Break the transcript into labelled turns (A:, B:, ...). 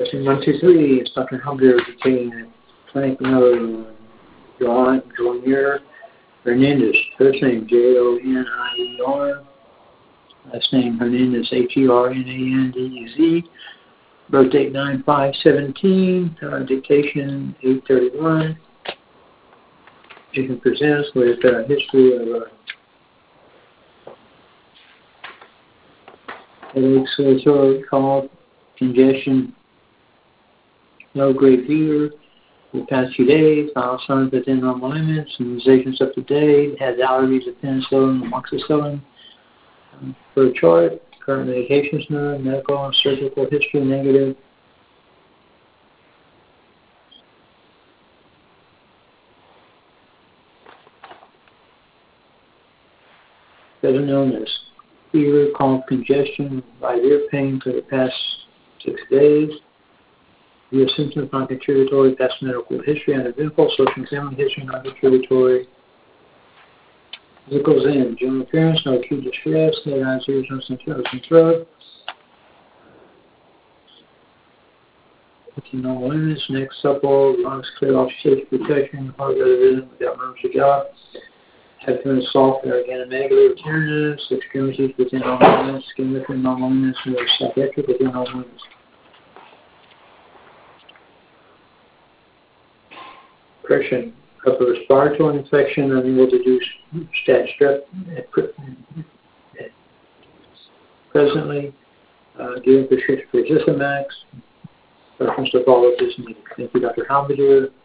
A: Question 123 is Dr. Humber detaining clinic note Joiner Hernandez. First name Joinier. Last name Hernandez Hernandez. Birth date 9/5/17. Dictation 8/31. Patient presents with history of headache, sore throat, cough, congestion, no great fever. For the past few days, vital signs within normal limits, immunizations up to date, has allergies to penicillin and amoxicillin. For a chart, current medications none, medical and surgical history negative. Present illness, fever, cough, congestion, right ear pain for the past 6 days. Your symptoms non-contributory, past medical history, uneventful, social family history, non-contributory. Physicals in, general appearance, no acute distress, head, eyes, ears, nose, and throat. Normal limits, neck supple, lungs clear, off shape protection, heart rhythm without nerves to job. Abdomen soft, organomegaly, tenderness, extremities within normal limits, skin within normal limits, nerve psychiatric within normal limits. Depression, upper respiratory infection, unable to do stat strep presently, given prescription for Zithamax. Reference to follow this needed. Thank you, Dr. Halberger.